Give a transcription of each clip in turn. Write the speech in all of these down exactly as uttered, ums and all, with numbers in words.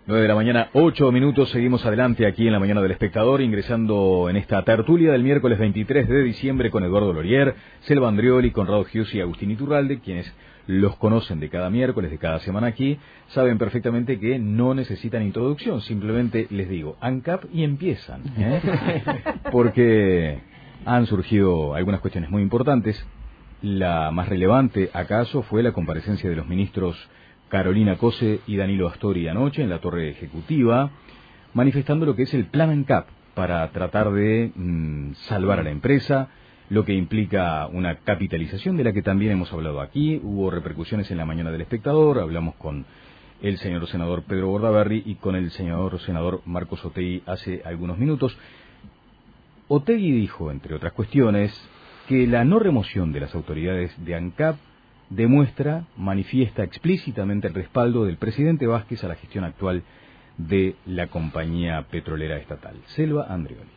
nueve de la mañana, ocho minutos, seguimos adelante aquí en la mañana del Espectador, ingresando en esta tertulia del miércoles veintitrés de diciembre con Eduardo Lorier, Selva Andrioli, Conrado Hughes y Agustín Iturralde, quienes los conocen de cada miércoles, de cada semana aquí, saben perfectamente que no necesitan introducción, simplemente les digo, ANCAP y empiezan, ¿eh? Porque han surgido algunas cuestiones muy importantes. La más relevante, acaso, fue la comparecencia de los ministros Carolina Cose y Danilo Astori anoche en la torre ejecutiva, manifestando lo que es el plan ANCAP para tratar de mmm, salvar a la empresa, lo que implica una capitalización de la que también hemos hablado aquí. Hubo repercusiones en la mañana del Espectador, hablamos con el señor senador Pedro Bordaberry y con el señor senador Marcos Otegi hace algunos minutos. Otegi dijo, entre otras cuestiones, que la no remoción de las autoridades de ANCAP demuestra, manifiesta explícitamente el respaldo del presidente Vázquez a la gestión actual de la compañía petrolera estatal. Selva Andrioli.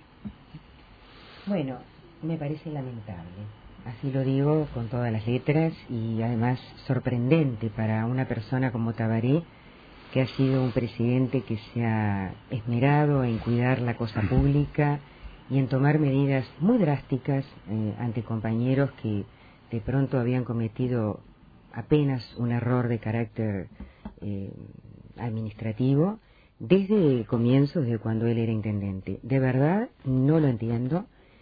Bueno, me parece lamentable, así lo digo con todas las letras, y además sorprendente para una persona como Tabaré, que ha sido un presidente que se ha esmerado en cuidar la cosa pública y en tomar medidas muy drásticas eh, ante compañeros que de pronto habían cometido apenas un error de carácter eh, administrativo desde el comienzo, desde cuando él era intendente. De verdad, no lo entiendo.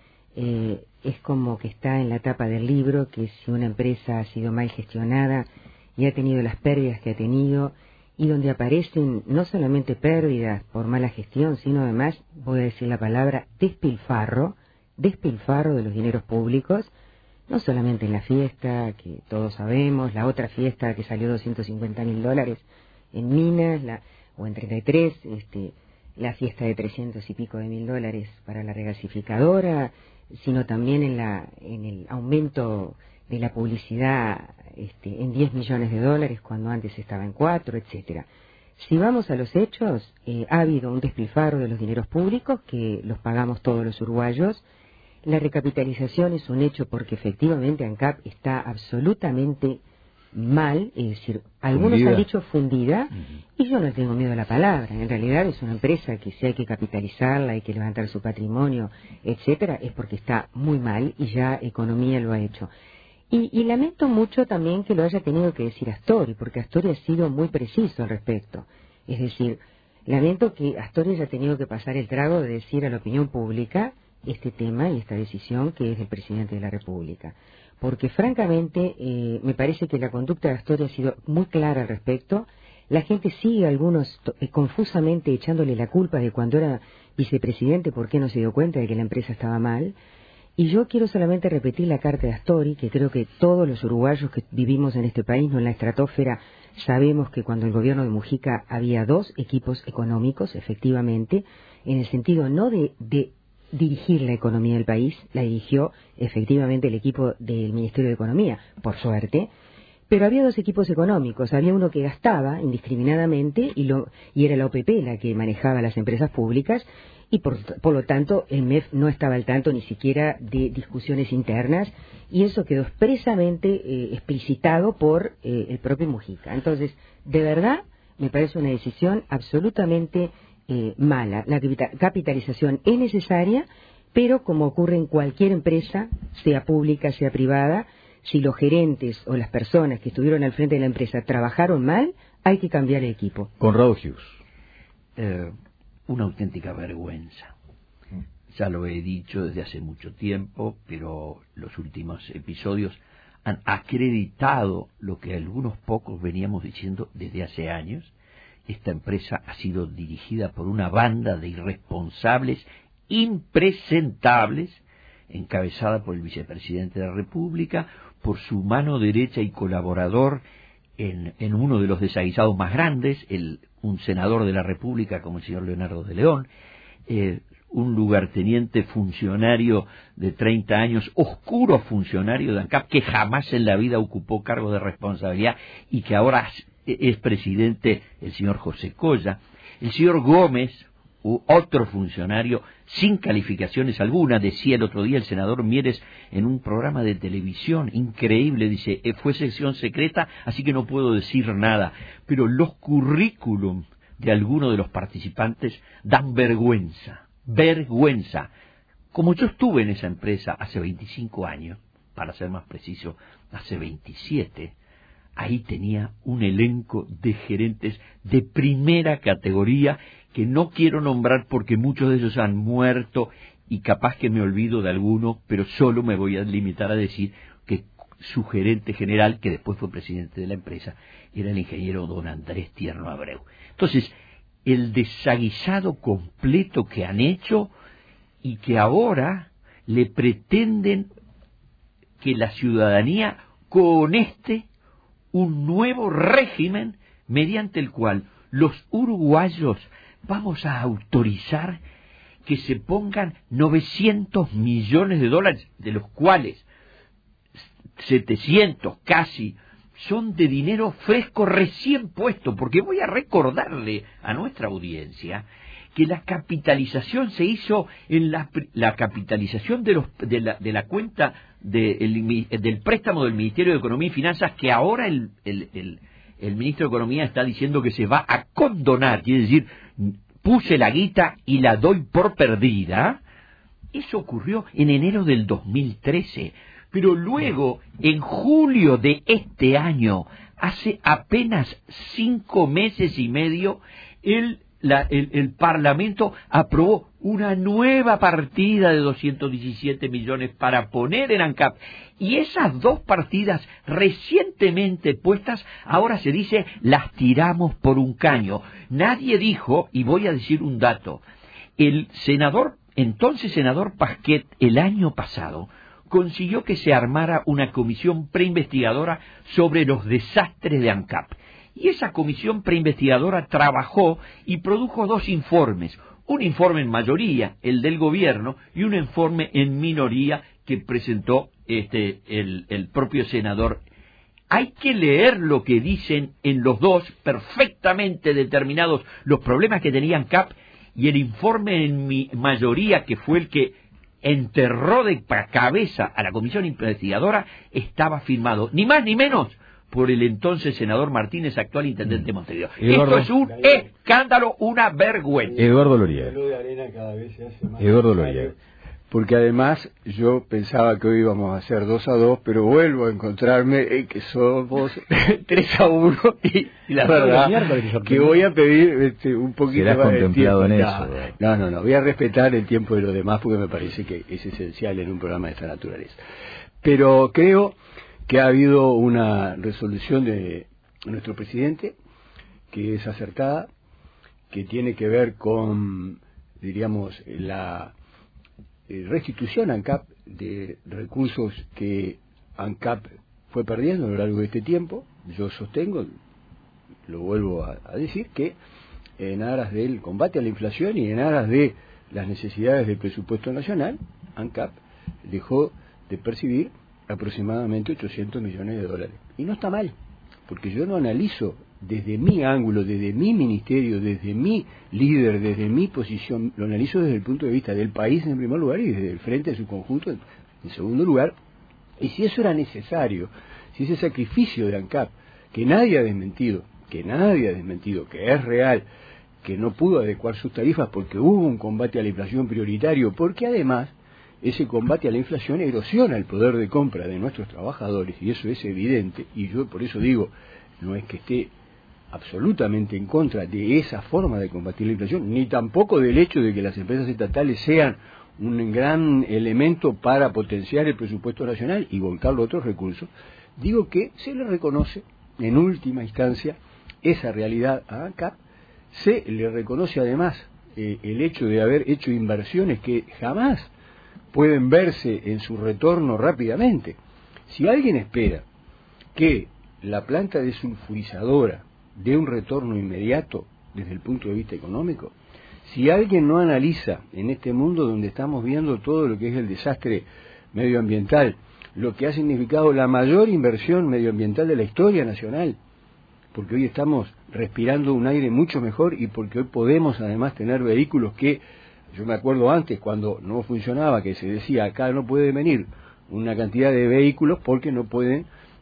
Eh, es como que está en la tapa del libro, que si una empresa ha sido mal gestionada y ha tenido las pérdidas que ha tenido, y donde aparecen no solamente pérdidas por mala gestión, sino además, voy a decir la palabra, despilfarro, despilfarro de los dineros públicos, no solamente en la fiesta, que todos sabemos, la otra fiesta que salió doscientos cincuenta mil dólares en Minas, la, o en treinta y tres, este, la fiesta de trescientos y pico de mil dólares para la regasificadora, sino también en, la, en el aumento de la publicidad este, en diez millones de dólares, cuando antes estaba en cuatro, etcétera. Si vamos a los hechos, eh, ha habido un despilfarro de los dineros públicos que los pagamos todos los uruguayos. La recapitalización es un hecho porque efectivamente ANCAP está absolutamente mal, es decir, algunos fundida. han dicho fundida, uh-huh. y yo no tengo miedo a la palabra. En realidad es una empresa que si hay que capitalizarla, hay que levantar su patrimonio, etcétera, es porque está muy mal y ya economía lo ha hecho. Y, y lamento mucho también que lo haya tenido que decir Astori, porque Astori ha sido muy preciso al respecto. Es decir, lamento que Astori haya tenido que pasar el trago de decir a la opinión pública este tema y esta decisión que es del presidente de la República. Porque francamente eh, me parece que la conducta de Astori ha sido muy clara al respecto. La gente sigue algunos eh, confusamente echándole la culpa de cuando era vicepresidente por qué no se dio cuenta de que la empresa estaba mal. Y yo quiero solamente repetir la carta de Astori, que creo que todos los uruguayos que vivimos en este país, no en la estratosfera, sabemos que cuando el gobierno de Mujica había dos equipos económicos, efectivamente, en el sentido no de, de dirigir la economía del país, la dirigió efectivamente el equipo del Ministerio de Economía, por suerte, pero había dos equipos económicos, había uno que gastaba indiscriminadamente y, lo, y era la O P P la que manejaba las empresas públicas, y por, por lo tanto el M E F no estaba al tanto ni siquiera de discusiones internas, y eso quedó expresamente eh, explicitado por eh, el propio Mujica. Entonces, de verdad, me parece una decisión absolutamente eh, mala. La capitalización es necesaria, pero como ocurre en cualquier empresa, sea pública, sea privada, si los gerentes o las personas que estuvieron al frente de la empresa trabajaron mal, hay que cambiar el equipo. Conrado Hughes. Eh, una auténtica vergüenza. Ya lo he dicho desde hace mucho tiempo, pero los últimos episodios han acreditado lo que algunos pocos veníamos diciendo desde hace años. Esta empresa ha sido dirigida por una banda de irresponsables impresentables, encabezada por el vicepresidente de la República, por su mano derecha y colaborador en, en uno de los desaguisados más grandes, el, un senador de la República como el señor Leonardo de León, eh, un lugarteniente funcionario de treinta años, oscuro funcionario de ANCAP, que jamás en la vida ocupó cargo de responsabilidad y que ahora es presidente, el señor José Colla, el señor Gómez, otro funcionario sin calificaciones alguna. Decía el otro día el senador Mieres en un programa de televisión, increíble, dice, fue sesión secreta, así que no puedo decir nada, pero los currículum de algunos de los participantes dan vergüenza, vergüenza. Como yo estuve en esa empresa hace veinticinco años, para ser más preciso, hace veintisiete, ahí tenía un elenco de gerentes de primera categoría que no quiero nombrar porque muchos de ellos han muerto y capaz que me olvido de alguno, pero solo me voy a limitar a decir que su gerente general, que después fue presidente de la empresa, era el ingeniero don Andrés Tierno Abreu. Entonces, el desaguisado completo que han hecho y que ahora le pretenden que la ciudadanía coneste un nuevo régimen mediante el cual los uruguayos vamos a autorizar que se pongan novecientos millones de dólares, de los cuales setecientos casi son de dinero fresco recién puesto, porque voy a recordarle a nuestra audiencia que la capitalización se hizo en la, la capitalización de, los, de, la, de la cuenta de, el, del préstamo del Ministerio de Economía y Finanzas, que ahora el, el, el, el Ministro de Economía está diciendo que se va a condonar, quiere decir, puse la guita y la doy por perdida. Eso ocurrió en enero del dos mil trece, pero luego, en julio de este año, hace apenas cinco meses y medio, el La, el, el Parlamento aprobó una nueva partida de doscientos diecisiete millones para poner en ANCAP, y esas dos partidas recientemente puestas, ahora se dice, las tiramos por un caño. Nadie dijo, y voy a decir un dato, el senador, entonces senador Pasquet, el año pasado, consiguió que se armara una comisión preinvestigadora sobre los desastres de ANCAP. Y esa comisión preinvestigadora trabajó y produjo dos informes, un informe en mayoría, el del gobierno, y un informe en minoría que presentó este el, el propio senador. Hay que leer lo que dicen en los dos, perfectamente determinados los problemas que tenía ANCAP, y el informe en mi mayoría, que fue el que enterró de cabeza a la comisión investigadora, estaba firmado, ni más ni menos, por el entonces senador Martínez, actual intendente de Montevideo. Eduardo, Esto es un escándalo, una vergüenza. Eduardo Lorier. Eduardo Lorier. Porque además yo pensaba que hoy íbamos a hacer dos a dos, pero vuelvo a encontrarme en que somos tres a uno y, y la verdad que voy a pedir este, un poquito más de tiempo. En no, eso, no, no, no, voy a respetar el tiempo de los demás porque me parece que es esencial en un programa de esta naturaleza. Pero creo que ha habido una resolución de nuestro presidente que es acertada, que tiene que ver con, diríamos, la restitución a ANCAP de recursos que ANCAP fue perdiendo a lo largo de este tiempo. Yo sostengo, lo vuelvo a, a decir, que en aras del combate a la inflación y en aras de las necesidades del presupuesto nacional, ANCAP dejó de percibir aproximadamente ochocientos millones de dólares. Y no está mal, porque yo no analizo desde mi ángulo, desde mi ministerio, desde mi líder, desde mi posición, lo analizo desde el punto de vista del país en primer lugar y desde el frente de su conjunto en, en segundo lugar. Y si eso era necesario, si ese sacrificio de ANCAP, que nadie ha desmentido, que nadie ha desmentido, que es real, que no pudo adecuar sus tarifas porque hubo un combate a la inflación prioritario, porque además ese combate a la inflación erosiona el poder de compra de nuestros trabajadores, y eso es evidente, y yo por eso digo, no es que esté absolutamente en contra de esa forma de combatir la inflación, ni tampoco del hecho de que las empresas estatales sean un gran elemento para potenciar el presupuesto nacional y volcarlo a otros recursos. Digo que se le reconoce, en última instancia, esa realidad a ANCAP, se le reconoce además eh, el hecho de haber hecho inversiones que jamás pueden verse en su retorno rápidamente. Si alguien espera que la planta desulfurizadora dé un retorno inmediato desde el punto de vista económico, si alguien no analiza en este mundo donde estamos viendo todo lo que es el desastre medioambiental, lo que ha significado la mayor inversión medioambiental de la historia nacional, porque hoy estamos respirando un aire mucho mejor y porque hoy podemos además tener vehículos que, yo me acuerdo antes cuando no funcionaba, que se decía acá no puede venir una cantidad de vehículos porque no pueden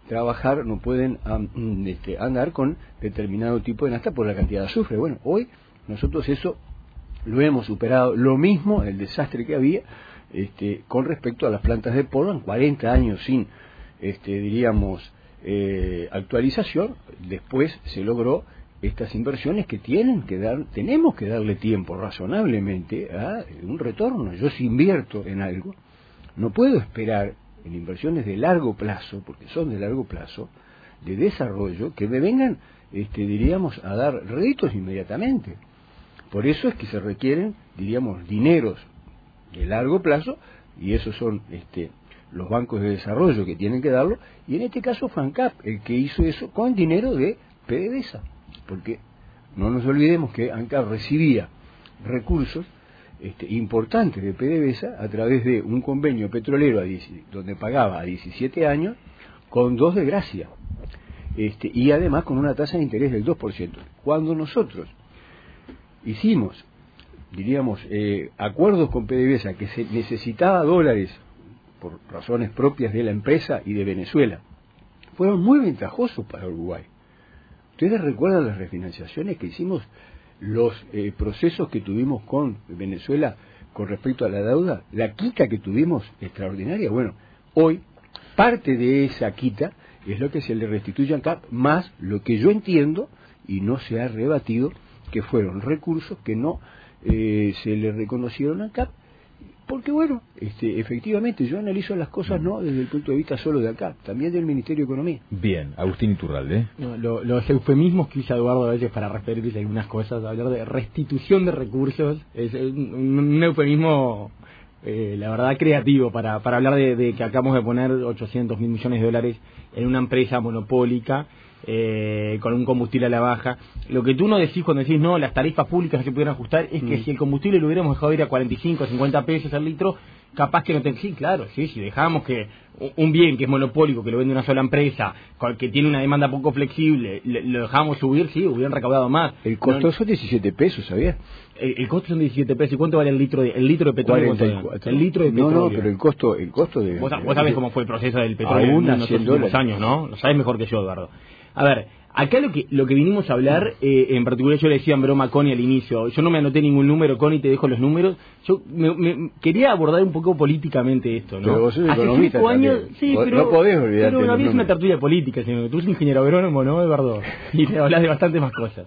trabajar, no pueden um, este, andar con determinado tipo de nafta por la cantidad de azufre. Bueno, hoy nosotros eso lo hemos superado. Lo mismo el desastre que había este, con respecto a las plantas de Portland, cuarenta años sin, este, diríamos, eh, actualización. Después se logró estas inversiones que tienen que dar, tenemos que darle tiempo razonablemente a un retorno. Yo si invierto en algo, no puedo esperar en inversiones de largo plazo, porque son de largo plazo, de desarrollo, que me vengan, este, diríamos, a dar réditos inmediatamente. Por eso es que se requieren, diríamos, dineros de largo plazo, y esos son este, los bancos de desarrollo que tienen que darlo, y en este caso fue ANCAP el que hizo eso con dinero de PDVSA, porque no nos olvidemos que ANCAP recibía recursos Este, importantes de PDVSA a través de un convenio petrolero a diez, donde pagaba a diecisiete años con dos de gracia, este, y además con una tasa de interés del dos por ciento. Cuando nosotros hicimos, diríamos, eh, acuerdos con PDVSA que se necesitaba dólares por razones propias de la empresa y de Venezuela, fueron muy ventajosos para Uruguay. ¿Ustedes recuerdan las refinanciaciones que hicimos? Los eh, procesos que tuvimos con Venezuela con respecto a la deuda, la quita que tuvimos extraordinaria. Bueno, hoy parte de esa quita es lo que se le restituye a ANCAP, más lo que yo entiendo, y no se ha rebatido, que fueron recursos que no eh, se le reconocieron a ANCAP, porque bueno, este, efectivamente yo analizo las cosas no desde el punto de vista solo de ANCAP, también del Ministerio de Economía. Bien, Agustín Iturralde. No, lo, los eufemismos que usa Eduardo a veces para referirse a algunas cosas, hablar de restitución de recursos, es un, un eufemismo, eh, la verdad, creativo para, para hablar de, de que acabamos de poner ochocientos mil millones de dólares en una empresa monopólica, Eh, con un combustible a la baja. Lo que tú no decís cuando decís no, las tarifas públicas no se pudieran ajustar, es que mm. si el combustible lo hubiéramos dejado ir a cuarenta y cinco, cincuenta pesos al litro, capaz que no te... Sí, claro, sí, si dejamos que un bien que es monopólico, que lo vende una sola empresa, que tiene una demanda poco flexible, lo dejamos subir, sí, hubieran recaudado más. El costo no, son diecisiete pesos, ¿sabías? El, el costo son diecisiete pesos. ¿Y cuánto vale el litro de, el litro de petróleo? cuarenta y cuatro. El litro de petróleo. No, no, pero el costo, el costo de... Vos, vos sabés cómo fue el proceso del petróleo en los últimos años, ¿no? Lo sabés mejor que yo, Eduardo. A ver, acá lo que lo que vinimos a hablar, eh, en particular yo le decía en broma a Connie al inicio, yo no me anoté ningún número, Connie, te dejo los números, yo me, me, quería abordar un poco políticamente esto, ¿no? Pero vos sos Hace economista cinco años, sí, vos, pero, no podés olvidarte. Pero no es una una tertulia política, sino que tú eres ingeniero agrónomo, ¿no, Eduardo? Y te hablas de bastantes más cosas.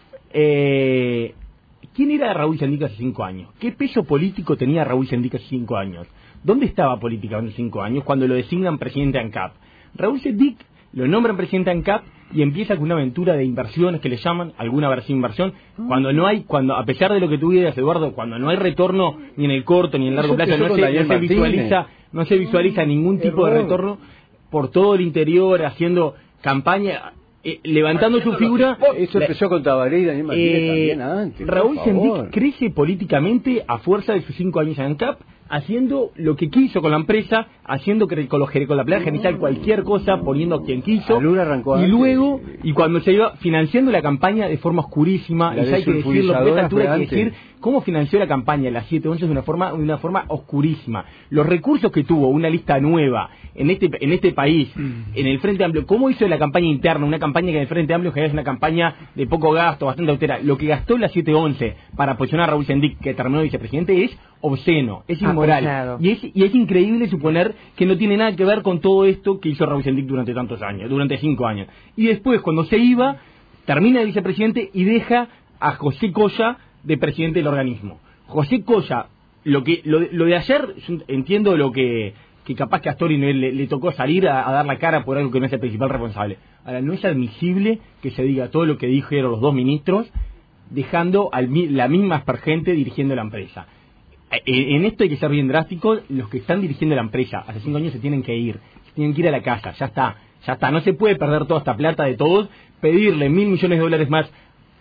Eh, ¿Quién era Raúl Sendic hace cinco años? ¿Qué peso político tenía Raúl Sendic hace cinco años? ¿Dónde estaba políticamente hace cinco años cuando lo designan presidente de ANCAP? Raúl Sendic lo nombran presidente de ANCAP y empieza con una aventura de inversiones que le llaman, alguna versión inversión, cuando no hay, cuando a pesar de lo que tú digas, Eduardo, cuando no hay retorno ni en el corto ni en el largo plazo, no se, no se visualiza, no se visualiza ningún tipo de retorno por todo el interior, haciendo campaña, eh, levantando su figura. Eso empezó con Tabaré y Daniel Martínez eh, también antes. Raúl Sendic crece políticamente a fuerza de sus cinco años en ANCAP, haciendo lo que quiso con la empresa, haciendo que con, los, con la playa genital cualquier cosa, poniendo a quien quiso, y luego, y cuando se iba financiando la campaña de forma oscurísima, y hay que decirlo, de esta altura hay que decir cómo financió la campaña de las siete once de una forma, de una forma oscurísima. Los recursos que tuvo, una lista nueva en este en este país, en el Frente Amplio, cómo hizo la campaña interna, una campaña que en el Frente Amplio es una campaña de poco gasto, bastante austera, lo que gastó la siete once para posicionar a Raúl Sendic, que terminó vicepresidente, es obsceno, es inmoral, y es, y es increíble suponer que no tiene nada que ver con todo esto que hizo Raúl Sendic durante tantos años, durante cinco años. Y después, cuando se iba, termina de vicepresidente y deja a José Colla de presidente del organismo. José Colla, lo que lo, lo de ayer, yo entiendo lo que, que capaz que a Astori le, le, le tocó salir a, a dar la cara por algo que no es el principal responsable. Ahora, no es admisible que se diga todo lo que dijeron los dos ministros, dejando a la misma aspergente dirigiendo la empresa. En esto hay que ser bien drástico. Los que están dirigiendo la empresa hace cinco años se tienen que ir, se tienen que ir a la casa, ya está, ya está, no se puede perder toda esta plata de todos, pedirle mil millones de dólares más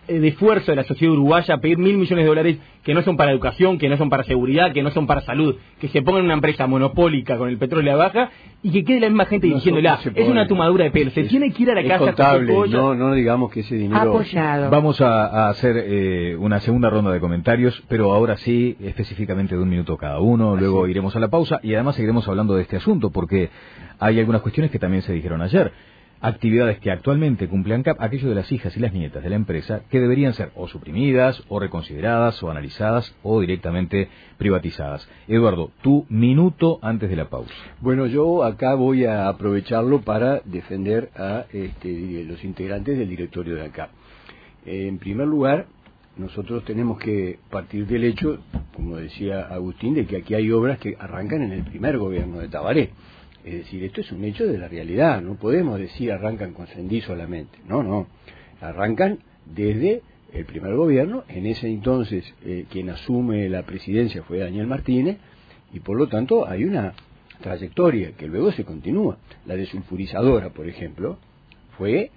eh, de esfuerzo de la sociedad uruguaya a pedir mil millones de dólares que no son para educación, que no son para seguridad, que no son para salud, que se pongan en una empresa monopólica con el petróleo a baja y que quede la misma gente no diciéndola, es pone. Una tomadura de pelo, se es, tiene que ir a la es casa contable, no, no digamos que ese dinero... Apoyado. Vamos a, a hacer eh, una segunda ronda de comentarios, pero ahora sí, específicamente de un minuto cada uno, luego Así. iremos a la pausa y además seguiremos hablando de este asunto, porque hay algunas cuestiones que también se dijeron ayer. Actividades que actualmente cumple ANCAP, aquello de las hijas y las nietas de la empresa, que deberían ser o suprimidas, o reconsideradas, o analizadas, o directamente privatizadas. Eduardo, tu minuto antes de la pausa. Bueno, yo acá voy a aprovecharlo para defender a este, los integrantes del directorio de ANCAP. Eh, en primer lugar, nosotros tenemos que partir del hecho, como decía Agustín, de que aquí hay obras que arrancan en el primer gobierno de Tabaré. Es decir, esto es un hecho de la realidad, no podemos decir arrancan con Sendí solamente, no, no, arrancan desde el primer gobierno, en ese entonces eh, quien asume la presidencia fue Daniel Martínez, y por lo tanto hay una trayectoria que luego se continúa. La desulfurizadora, por ejemplo, fue eh,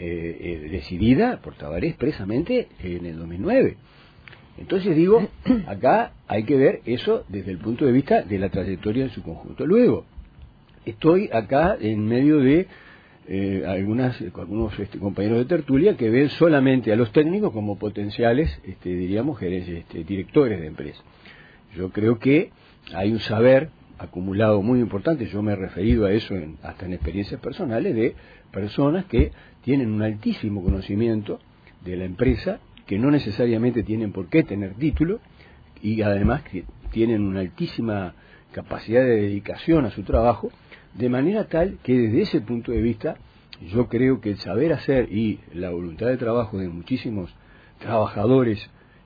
eh, decidida por Tabaré expresamente en el dos mil nueve. Entonces digo, acá hay que ver eso desde el punto de vista de la trayectoria en su conjunto. Luego, estoy acá en medio de eh, algunas, algunos este, compañeros de tertulia que ven solamente a los técnicos como potenciales, este, diríamos, gerentes, este, directores de empresas. Yo creo que hay un saber acumulado muy importante, yo me he referido a eso en, hasta en experiencias personales, de personas que tienen un altísimo conocimiento de la empresa, que no necesariamente tienen por qué tener título, y además que tienen una altísima capacidad de dedicación a su trabajo, de manera tal que desde ese punto de vista yo creo que el saber hacer y la voluntad de trabajo de muchísimos trabajadores,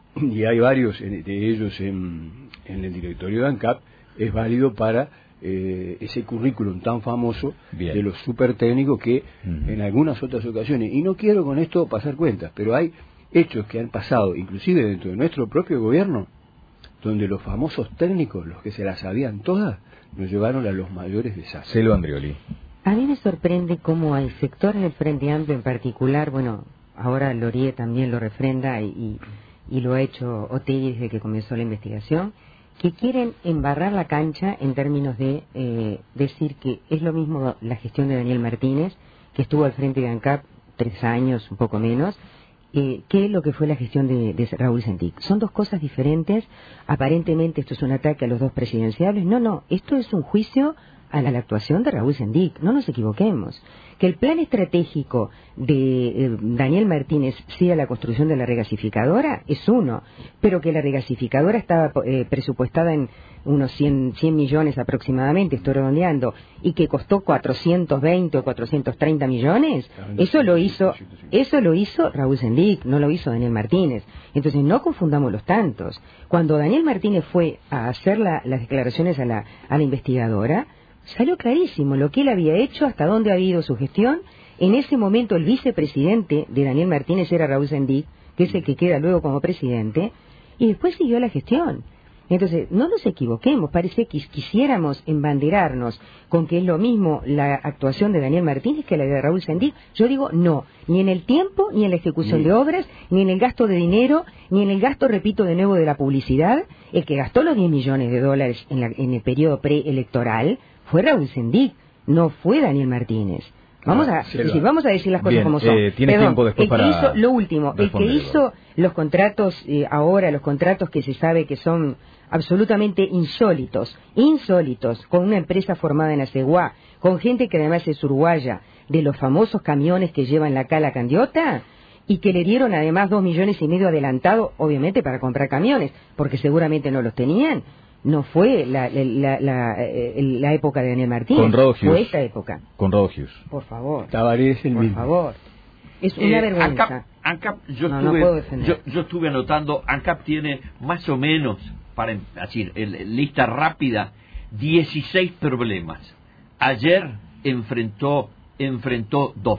y hay varios de ellos en, en el directorio de ANCAP, es válido para eh, ese currículum tan famoso Bien. de los super técnicos que uh-huh. en algunas otras ocasiones, y no quiero con esto pasar cuentas, pero hay hechos que han pasado inclusive dentro de nuestro propio gobierno, donde los famosos técnicos, los que se las sabían todas, nos llevaron a los mayores desastres. Selva Andrioli. A mí me sorprende cómo hay sectores del Frente Amplio en particular, bueno, ahora Lorie también lo refrenda y, y, y lo ha hecho Otegi desde que comenzó la investigación, que quieren embarrar la cancha en términos de eh, decir que es lo mismo la gestión de Daniel Martínez, que estuvo al frente de ANCAP tres años, un poco menos, Eh, que lo que fue la gestión de, de Raúl Sendic. Son dos cosas diferentes. Aparentemente esto es un ataque a los dos presidenciables. No, no, esto es un juicio a la, a la actuación de Raúl Sendic. No nos equivoquemos. Que el plan estratégico de eh, Daniel Martínez sea la construcción de la regasificadora es uno, pero que la regasificadora estaba eh, presupuestada en unos cien, cien millones aproximadamente, estoy redondeando, y que costó cuatrocientos veinte o cuatrocientos treinta millones, eso lo hizo eso lo hizo Raúl Sendic, no lo hizo Daniel Martínez. Entonces no confundamos los tantos. Cuando Daniel Martínez fue a hacer la, las declaraciones a la, a la investigadora, salió clarísimo lo que él había hecho, hasta dónde había ido su gestión. En ese momento el vicepresidente de Daniel Martínez era Raúl Sendic, que es el que queda luego como presidente, y después siguió la gestión. Entonces, no nos equivoquemos, parece que quisiéramos embanderarnos con que es lo mismo la actuación de Daniel Martínez que la de Raúl Sendic. Yo digo no, ni en el tiempo, ni en la ejecución sí. de obras, ni en el gasto de dinero, ni en el gasto, repito de nuevo, de la publicidad. El que gastó los diez millones de dólares en, la, en el periodo preelectoral fue Raúl Sendic, no fue Daniel Martínez. Vamos a, sí, sí, vamos a decir las cosas Bien, como son. Eh, Tiene Perdón, tiempo después el que para hizo, lo último, el que hizo los contratos eh, ahora, los contratos que se sabe que son absolutamente insólitos, insólitos, con una empresa formada en Aceguá, con gente que además es uruguaya, de los famosos camiones que llevan la cala candiota, y que le dieron además dos millones y medio adelantado, obviamente para comprar camiones, porque seguramente no los tenían. No fue la, la, la, la, la época de Daniel Martínez, Conrado Hughes. Fue esta época. Conrado Hughes. Por favor. Tabaré es el Por mismo. favor. Es una eh, vergüenza. ANCAP, ANCAP yo, no, estuve, no puedo defender. yo, yo estuve anotando, ANCAP tiene más o menos, para decir, el, lista rápida, dieciséis problemas. Ayer enfrentó, enfrentó dos.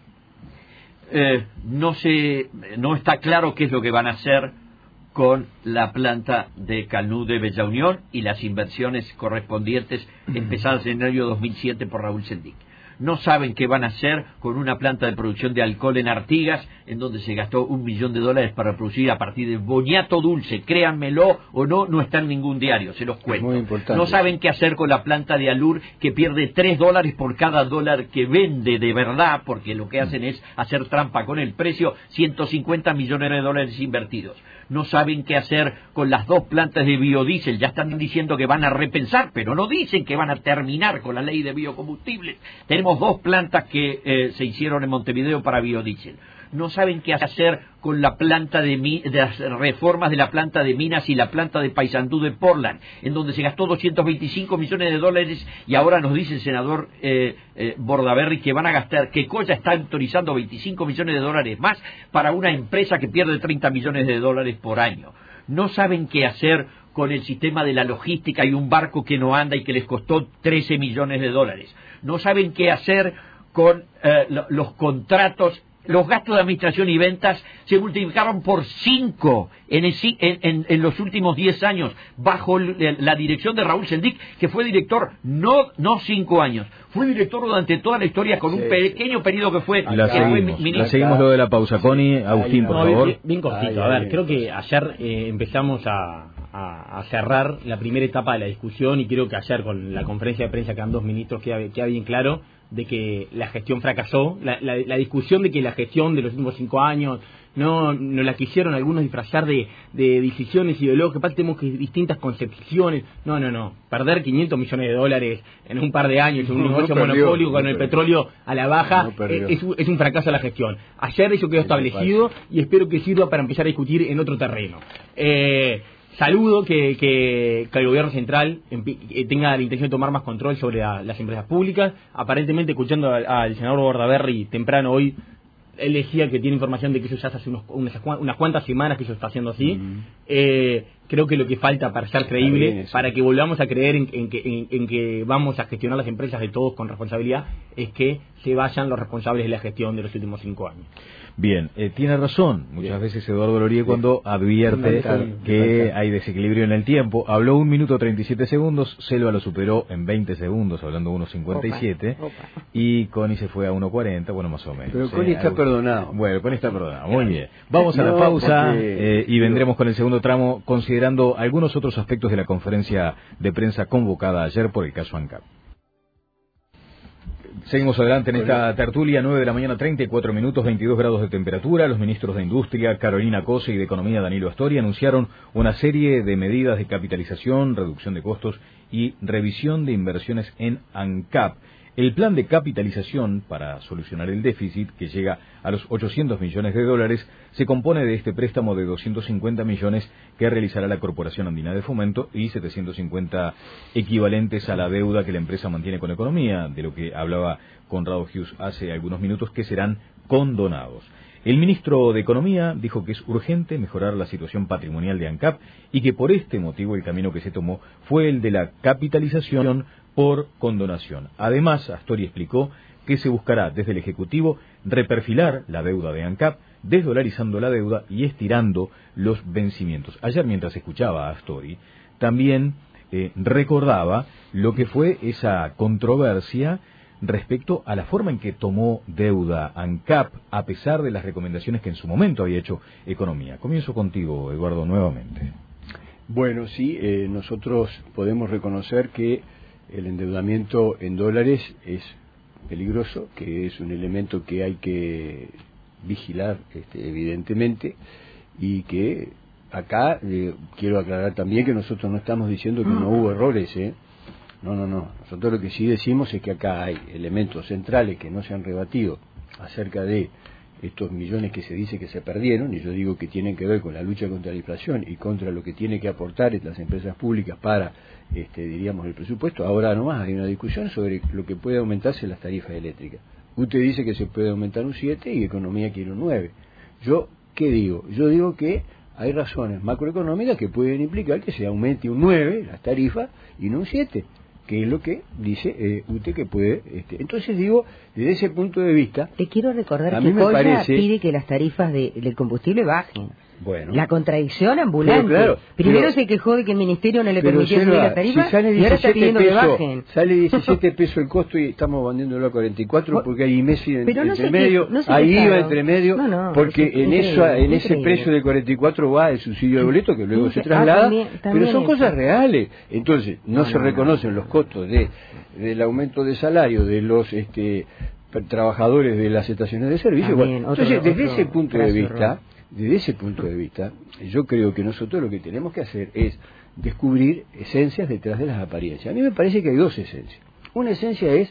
Eh, no sé, no está claro qué es lo que van a hacer con la planta de Calnú de Bella Unión y las inversiones correspondientes empezadas en el año dos mil siete por Raúl Sendic. no saben qué van a hacer con una planta de producción de alcohol en Artigas, en donde se gastó un millón de dólares para producir a partir de boniato dulce, créanmelo o no, no está en ningún diario, se los cuento. Muy importante. No saben qué hacer con la planta de Alur, que pierde tres dólares por cada dólar que vende de verdad, porque lo que hacen es hacer trampa con el precio, ciento cincuenta millones de dólares invertidos. No saben qué hacer con las dos plantas de biodiesel, ya están diciendo que van a repensar, pero no dicen que van a terminar con la ley de biocombustibles. Tenemos dos plantas que eh, se hicieron en Montevideo para biodiesel. No saben qué hacer con la planta de, de las reformas de la planta de Minas y la planta de Paysandú de Portland, en donde se gastó doscientos veinticinco millones de dólares y ahora nos dice el senador eh, eh, Bordaberry que van a gastar, que Coya está autorizando veinticinco millones de dólares más para una empresa que pierde treinta millones de dólares por año. No saben qué hacer con el sistema de la logística y un barco que no anda y que les costó trece millones de dólares. No saben qué hacer con eh, los contratos. Los gastos de administración y ventas se multiplicaron por cinco en, el, en, en, en los últimos diez años, bajo la dirección de Raúl Sendic, que fue director no no cinco años, fue director durante toda la historia con sí, un pequeño periodo que fue... La, que seguimos, fue la seguimos lo de la pausa, Connie. Agustín, por no, favor. Bien, bien cortito, a ver, creo que ayer eh, empezamos a, a, a cerrar la primera etapa de la discusión y creo que ayer con la conferencia de prensa que dan dos ministros queda, queda bien claro de que la gestión fracasó, la, la, la discusión de que la gestión de los últimos cinco años no, no la quisieron algunos disfrazar de, de decisiones ideológicas, aparte tenemos que distintas concepciones, no, no, no, perder quinientos millones de dólares en un par de años en un no, negocio no perdió, monopólico con no el petróleo a la baja, no es, es un fracaso de la gestión. Ayer eso quedó establecido y espero que sirva para empezar a discutir en otro terreno. Eh, Saludo que, que, que el gobierno central tenga la intención de tomar más control sobre la, las empresas públicas. Aparentemente, escuchando al, al senador Bordaberry temprano hoy, él decía que tiene información de que eso ya hace unos, unas, unas cuantas semanas que eso está haciendo así. Mm. Eh, creo que lo que falta para ser creíble, bien, para que volvamos a creer en, en, que, en, en que vamos a gestionar las empresas de todos con responsabilidad, es que se vayan los responsables de la gestión de los últimos cinco años. Bien, eh, tiene razón. Muchas Bien. veces Eduardo Lorie cuando advierte que hay desequilibrio en el tiempo. Habló un minuto treinta y siete segundos, Selva lo superó en veinte segundos, hablando uno cincuenta y siete, y Connie se fue a uno cuarenta, bueno, más o menos. Pero Connie ¿eh? está algo... perdonado. Bueno, Connie está perdonado, muy bien. Vamos a no, la pausa porque... eh, y vendremos con el segundo tramo, considerando algunos otros aspectos de la conferencia de prensa convocada ayer por el caso ANCAP. Seguimos adelante en esta tertulia, nueve de la mañana, treinta y cuatro minutos, veintidós grados de temperatura. Los ministros de Industria, Carolina Cose, y de Economía, Danilo Astori, anunciaron una serie de medidas de capitalización, reducción de costos y revisión de inversiones en ANCAP. El plan de capitalización para solucionar el déficit, que llega a los ochocientos millones de dólares, se compone de este préstamo de doscientos cincuenta millones que realizará la Corporación Andina de Fomento y setecientos cincuenta equivalentes a la deuda que la empresa mantiene con Economía, de lo que hablaba Conrado Hughes hace algunos minutos, que serán condonados. El ministro de Economía dijo que es urgente mejorar la situación patrimonial de ANCAP y que por este motivo el camino que se tomó fue el de la capitalización por condonación. Además, Astori explicó que se buscará desde el Ejecutivo reperfilar la deuda de ANCAP, desdolarizando la deuda y estirando los vencimientos. Ayer, mientras escuchaba a Astori, también eh, recordaba lo que fue esa controversia respecto a la forma en que tomó deuda ANCAP, a pesar de las recomendaciones que en su momento había hecho Economía. Comienzo contigo, Eduardo, nuevamente. Bueno, sí, eh, nosotros podemos reconocer que el endeudamiento en dólares es peligroso, que es un elemento que hay que vigilar, este, evidentemente, y que acá eh, quiero aclarar también que nosotros no estamos diciendo que no hubo errores, ¿eh? No, no, no. Nosotros lo que sí decimos es que acá hay elementos centrales que no se han rebatido acerca de estos millones que se dice que se perdieron, y yo digo que tienen que ver con la lucha contra la inflación y contra lo que tiene que aportar las empresas públicas para, este, diríamos, el presupuesto. Ahora nomás hay una discusión sobre lo que puede aumentarse las tarifas eléctricas. Usted dice que se puede aumentar un siete y Economía quiere un nueve. Yo, ¿qué digo? Yo digo que hay razones macroeconómicas que pueden implicar que se aumente un nueve las tarifas y no un siete, que es lo que dice eh, usted que puede. Este. Entonces digo, desde ese punto de vista... Te quiero recordar que Coya parece... pide que las tarifas de, del combustible bajen. Bueno. La contradicción ambulante. Claro, Primero pero, se quejó de que el ministerio no le pero permitía subir la tarifa si y ahora está pidiendo pesos, que bajen. Sale diecisiete pesos el costo y estamos vendiéndolo a cuarenta y cuatro porque hay Messi en, pero no entre se medio, que, no se ahí quejaron. iba entre medio, no, no, porque es en eso, en ese precio de cuarenta y cuatro va el subsidio de boleto que luego se traslada, ah, también, también pero son eso. Cosas reales. Entonces, no, no se no, reconocen no, no. los costos de del aumento de salario de los este trabajadores de las estaciones de servicio. También, bueno, otro, entonces, desde otro ese punto de vista, error. desde ese punto de vista, yo creo que nosotros lo que tenemos que hacer es descubrir esencias detrás de las apariencias. A mí me parece que hay dos esencias. Una esencia es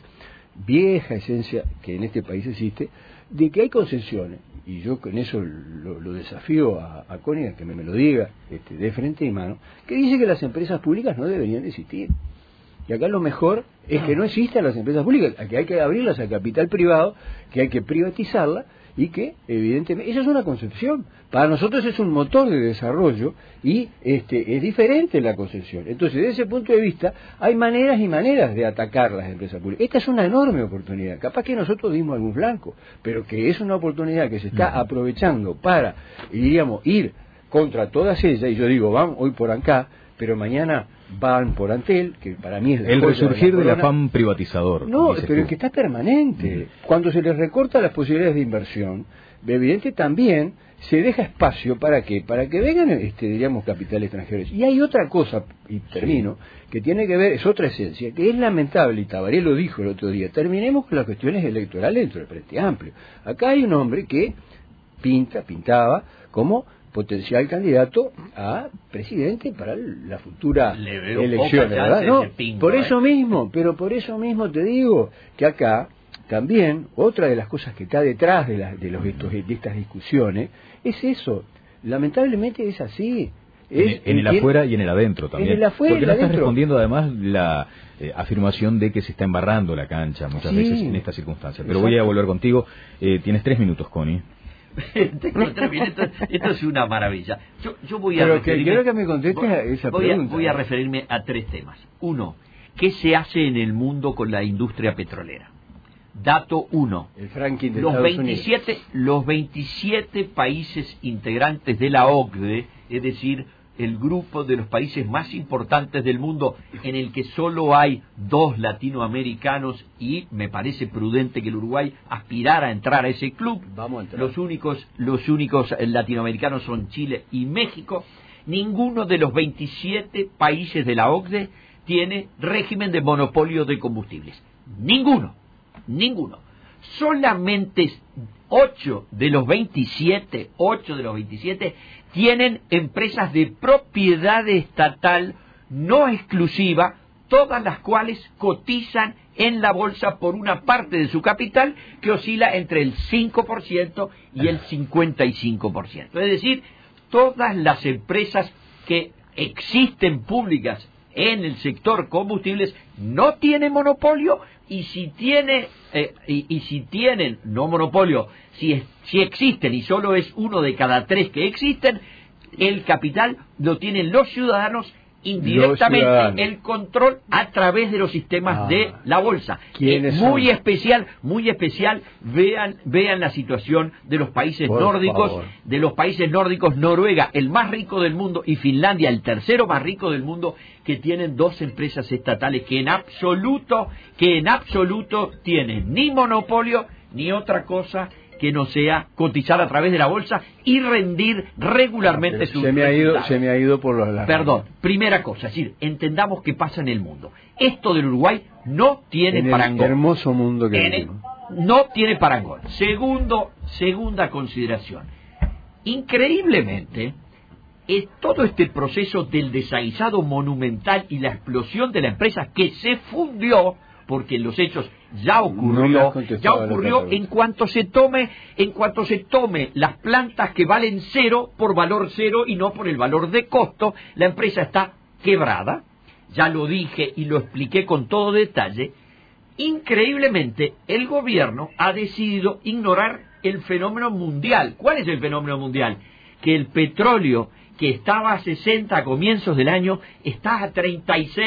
vieja esencia que en este país existe, de que hay concesiones, y yo con eso lo, lo desafío a, a Connie a que me, me lo diga este, de frente y mano, que dice que las empresas públicas no deberían existir. Y acá lo mejor es que no existan las empresas públicas, que hay que abrirlas al capital privado, que hay que privatizarlas y que, evidentemente, esa es una concepción. Para nosotros es un motor de desarrollo y este es diferente la concepción. Entonces, desde ese punto de vista, hay maneras y maneras de atacar las empresas públicas. Esta es una enorme oportunidad. Capaz que nosotros dimos algún blanco, pero que es una oportunidad que se está aprovechando para, diríamos, ir contra todas ellas. Y yo digo, van hoy por acá, pero mañana van por Antel, que para mí es la el resurgir del afán privatizador. No, pero es que está permanente. Mm. Cuando se les recorta las posibilidades de inversión, evidente también se deja espacio para que para que vengan, este, diríamos, capitales extranjeros. Y hay otra cosa, y termino, que tiene que ver, es otra esencia, que es lamentable, y Tabaré lo dijo el otro día, terminemos con las cuestiones electorales dentro del Frente Amplio. Acá hay un hombre que pinta, pintaba, como potencial candidato a presidente para la futura elección, ¿verdad? No, pingo, por eso eh. mismo, pero por eso mismo te digo que acá también otra de las cosas que está detrás de, la, de, los, estos, de estas discusiones es eso. Lamentablemente es así. Es, en, en el afuera y en el adentro también. En el afuera, porque no estás respondiendo además la eh, afirmación de que se está embarrando la cancha muchas sí. veces en estas circunstancias. Pero Exacto. voy a volver contigo. Eh, tienes tres minutos, Connie. esto, esto es una maravilla. Yo, yo voy a Pero referirme, que quiero que me conteste a esa voy pregunta. A, voy a referirme a tres temas. Uno, ¿qué se hace en el mundo con la industria petrolera? Dato uno. El fracking de los Estados veintisiete, Unidos. Los veintisiete países integrantes de la O C D E, es decir, el grupo de los países más importantes del mundo, en el que solo hay dos latinoamericanos, y me parece prudente que el Uruguay aspirara a entrar a ese club. Vamos a entrar. Los únicos, los únicos latinoamericanos son Chile y México. Ninguno de los veintisiete países de la O C D E tiene régimen de monopolio de combustibles. Ninguno, ninguno. Solamente ocho de los veintisiete, ocho de los veintisiete tienen empresas de propiedad estatal no exclusiva, todas las cuales cotizan en la bolsa por una parte de su capital que oscila entre el cinco por ciento y el cincuenta y cinco por ciento. Es decir, todas las empresas que existen públicas en el sector combustibles no tienen monopolio, y si tiene eh, y, y si tienen no monopolio, si es, si existen, y solo es uno de cada tres que existen, el capital lo tienen los ciudadanos indirectamente, ciudadanos. El control a través de los sistemas ah, de la bolsa. ¿Quiénes eh, muy son? especial, muy especial. Vean, vean la situación de los países Por nórdicos, favor. de los países nórdicos, Noruega, el más rico del mundo, y Finlandia, el tercero más rico del mundo, que tienen dos empresas estatales que en absoluto, que en absoluto tienen ni monopolio ni otra cosa que no sea cotizar a través de la bolsa y rendir regularmente sus se me ha ido se me ha ido por los lados. Perdón, primera cosa, es decir, entendamos qué pasa en el mundo. Esto del Uruguay no tiene en parangón. El hermoso mundo que el, no tiene parangón. Segundo, segunda consideración. Increíblemente, es todo este proceso del desaguisado monumental y la explosión de la empresa que se fundió, porque en los hechos ya ocurrió, no ya ocurrió en cuanto se tome, en cuanto se tome las plantas que valen cero por valor cero y no por el valor de costo, la empresa está quebrada. Ya lo dije y lo expliqué con todo detalle. Increíblemente, el gobierno ha decidido ignorar el fenómeno mundial. ¿Cuál es el fenómeno mundial? Que el petróleo, que estaba a sesenta a comienzos del año, está a treinta y seis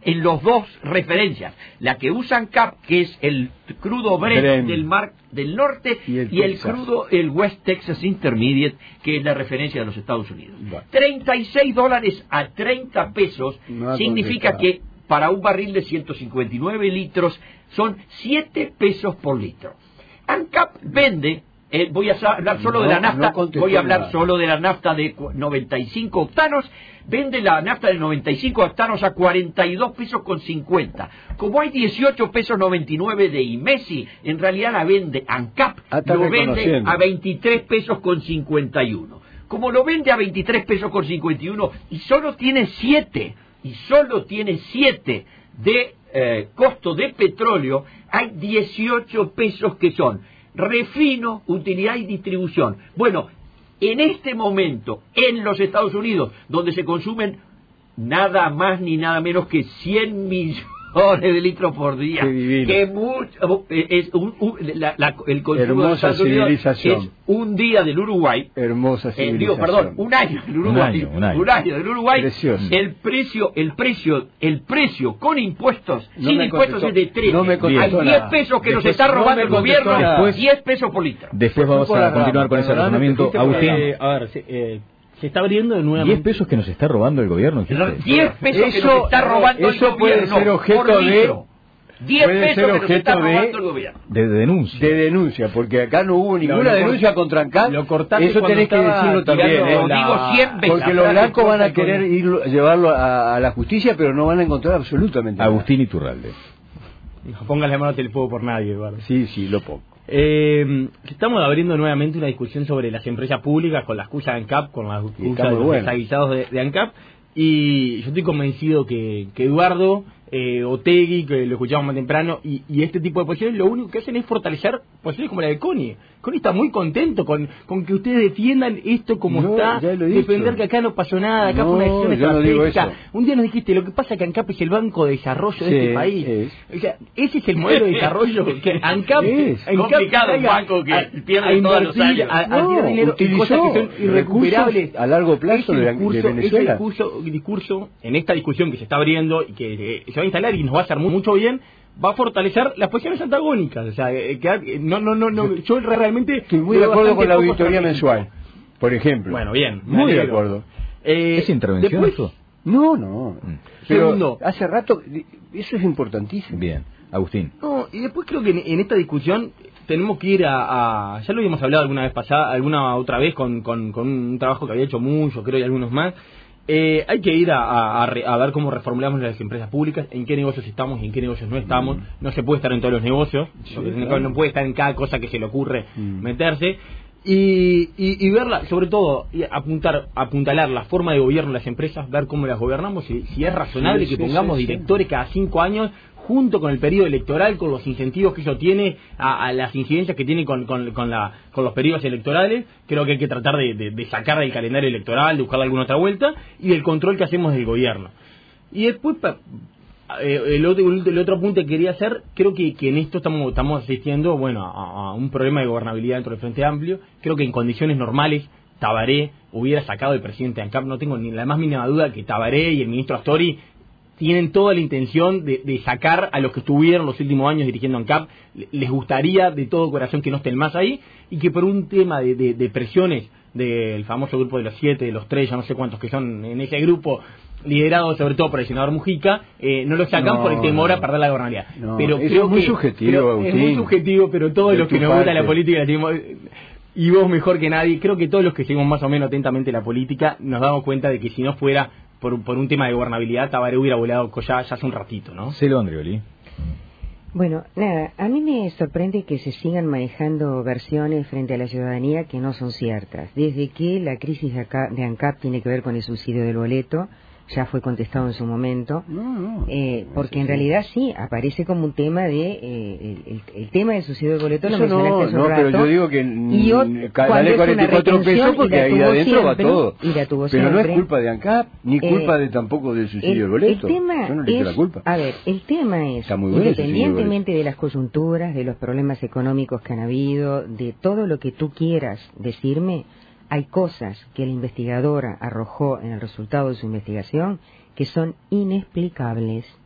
en los dos referencias, la que usa ANCAP, que es el crudo Brent, Brent. del Mar del Norte, y el, y el crudo, el West Texas Intermediate, que es la referencia de los Estados Unidos. Bueno. treinta y seis dólares a treinta pesos no significa que para un barril de ciento cincuenta y nueve litros son siete pesos por litro. ANCAP vende, eh, voy a hablar solo no, de la nafta, no voy a hablar nada. solo de la nafta de noventa y cinco octanos, vende la nafta de noventa y cinco octanos a cuarenta y dos pesos con cincuenta. Como hay dieciocho pesos noventa y nueve de IMESI, en realidad la vende ANCAP, lo vende a veintitrés pesos con cincuenta y uno. Como lo vende a veintitrés pesos con cincuenta y uno y solo tiene siete, y solo tiene siete de eh, costo de petróleo, hay dieciocho pesos que son refino, utilidad y distribución. Bueno, en este momento, en los Estados Unidos, donde se consumen nada más ni nada menos que cien millones de litros por día, que mucho, es un, un, la, la, el consumo hermosa de los Estados Unidos es un día del Uruguay, hermosa civilización. Eh, digo, perdón, un año del Uruguay, un año, un año. un año del Uruguay. Precioso. El precio, el precio, el precio con impuestos, no sin impuestos contestó, es de trece. No me Hay diez pesos que después, nos está robando no el gobierno, después, diez pesos por litro. Después vamos a continuar con ese razonamiento. Agustín, eh, a ver, eh, se está abriendo de nuevo. diez pesos que nos está robando el gobierno. diez pesos que nos está robando el eso gobierno. Puede ser objeto de diez pesos que nos está robando el gobierno. De denuncia. De denuncia, porque acá no hubo ninguna no, denuncia cort- contra ANCAP. Lo cortaste eso tenés que decirlo también. Lo ¿eh? digo cien veces. Porque los blancos van a querer ir, llevarlo a, a la justicia, pero no van a encontrar absolutamente nada. Agustín Iturralde. No pongas la mano ante el fuego por nadie, Eduardo. Sí, sí, lo pongo. Eh, estamos abriendo nuevamente una discusión sobre las empresas públicas con la excusa de ANCAP, con la excusa de los bueno. desaguisados de, de ANCAP, y yo estoy convencido que, que Eduardo, eh, Otegui, que lo escuchamos más temprano, y, y este tipo de posiciones lo único que hacen es fortalecer posiciones como la de Connie. Connie está muy contento con, con que ustedes defiendan esto como no, está, defender que acá no pasó nada, acá no, fue una decisión estratégica. No un día nos dijiste, lo que pasa es que ANCAP es el banco de desarrollo sí, de este país. Es. O sea, ese es el modelo de desarrollo que ANCAP es ANCAP complicado, un banco que a, pierde a todos los años. A, a no, tirar dinero en cosas que son irrecuperables a largo plazo de, discurso, de Venezuela. Ese discurso, discurso, en esta discusión que se está abriendo y que eh, se va a instalar y nos va a hacer mucho bien, va a fortalecer las posiciones antagónicas. O sea, eh, que, no, no, no, no, yo realmente estoy muy de acuerdo con la auditoría mensual, por ejemplo. Bueno, bien, muy de acuerdo. Eh, ¿Es intervención después, eso? No, no. Mm. Pero Segundo, hace rato, eso es importantísimo. Bien, Agustín. No, y después creo que en, en esta discusión tenemos que ir a, a, ya lo habíamos hablado alguna vez pasada, alguna otra vez con, con, con un trabajo que había hecho mucho, creo, y algunos más. Eh, hay que ir a, a, a ver cómo reformulamos las empresas públicas, en qué negocios estamos y en qué negocios no estamos. Mm. No se puede estar en todos los negocios, sí, claro. No puede estar en cada cosa que se le ocurre mm. meterse. Y, y, y verla, sobre todo, y apuntar, apuntalar la forma de gobierno de las empresas, ver cómo las gobernamos, si, si es razonable sí, que sí, pongamos sí, directores sí. cada cinco años, junto con el periodo electoral, con los incentivos que eso tiene, a, a las incidencias que tiene con, con, con, la, con los periodos electorales. Creo que hay que tratar de, de, de sacar del calendario electoral, de buscarle alguna otra vuelta, y del control que hacemos del gobierno. Y después, eh, el, otro, el otro punto que quería hacer, creo que, que en esto estamos, estamos asistiendo bueno, a, a un problema de gobernabilidad dentro del Frente Amplio. Creo que en condiciones normales Tabaré hubiera sacado al presidente de ANCAP. No tengo ni la más mínima duda que Tabaré y el ministro Astori tienen toda la intención de, de sacar a los que estuvieron los últimos años dirigiendo ANCAP. Les gustaría de todo corazón que no estén más ahí, y que por un tema de, de, de presiones del famoso grupo de los siete, de los tres, ya no sé cuántos que son en ese grupo, liderado sobre todo por el senador Mujica, eh, no lo sacan no, por el temor no, a perder la gobernabilidad. No, pero eso creo es muy que, subjetivo, Agustín. Es muy subjetivo, pero todos los que nos gusta la política la tenemos, y vos mejor que nadie, creo que todos los que seguimos más o menos atentamente la política nos damos cuenta de que si no fuera por, por un tema de gobernabilidad, Tabaré hubiera volado ya, ya hace un ratito, ¿no? Celo Andrioli. Bueno, nada, a mí me sorprende que se sigan manejando versiones frente a la ciudadanía que no son ciertas. Desde que la crisis de, acá, de ANCAP tiene que ver con el subsidio del boleto, ya fue contestado en su momento, no, no, eh, porque en realidad sí, aparece como un tema de, eh, el, el tema del subsidio del boleto lo mencionaste no, hace un no, rato. pero yo digo que y o, vale cuarenta y cuatro pesos porque ahí adentro siempre, va todo. Y la tuvo pero siempre. no es culpa de ANCAP, ni eh, culpa de tampoco del subsidio el, del boleto. El tema yo no le echo es, la culpa. A ver, el tema es, independientemente de las coyunturas, de los problemas económicos que han habido, de todo lo que tú quieras decirme, hay cosas que la investigadora arrojó en el resultado de su investigación que son inexplicables,